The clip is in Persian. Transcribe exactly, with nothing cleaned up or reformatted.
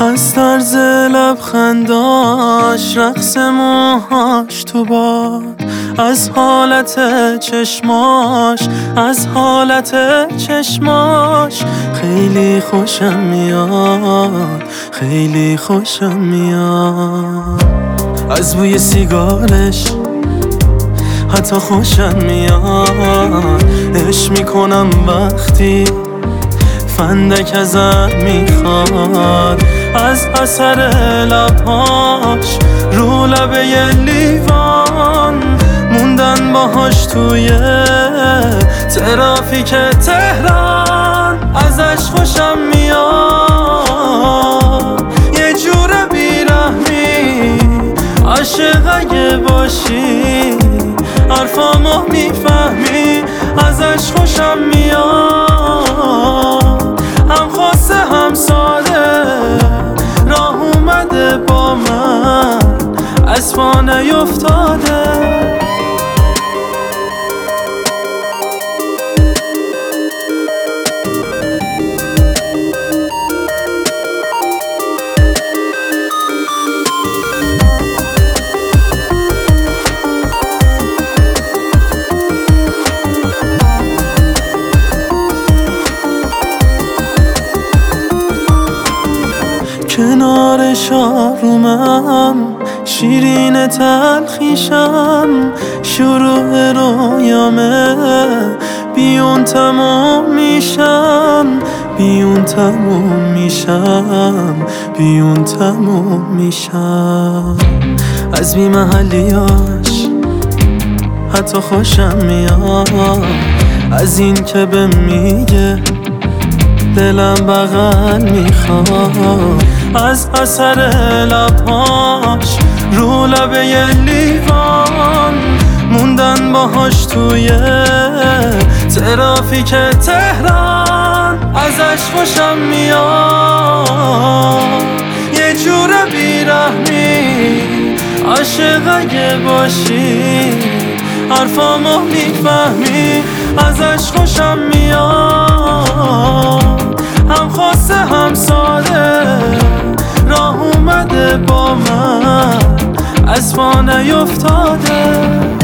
از طرز لبخنداش، رقص موهاش تو باد، از حالت چشماش، از حالت چشماش خیلی خوشم میاد، خیلی خوشم میاد. از بوی سیگارش حتی خوشم میاد. عشق میکنم وقتی فندک ازم میخواد، از اثر لبهاش رو لبه لیوان موندن باهاش توی ترافیک تهران. ازش خوشم میاد، یه جور بیرحمی، عاشق اگه باشی حرفامو میفهمی. ازش خوشم میاد، هم خاصه هم ساده، راه اومده با من از پا نیفتاده. کنارش آرومم، شیرین تلخیشم، شروع رویامه، بیون تموم میشم، بیون تموم میشم، بیون تموم میشم. از بی محلیاش حتی خوشم میاد، از این که به میگه دلم بغل میخواد، از اثر لبهاش رو لبه لیوان موندن باهاش توی ترافیک تهران. ازش خوشم میاد، یه جور بیرحمی، عاشق اگه باشی حرفامو میفهمی. ازش خوشم میاد، هم خاصه هم ساده، راه اومده با من از پا نیفتاده.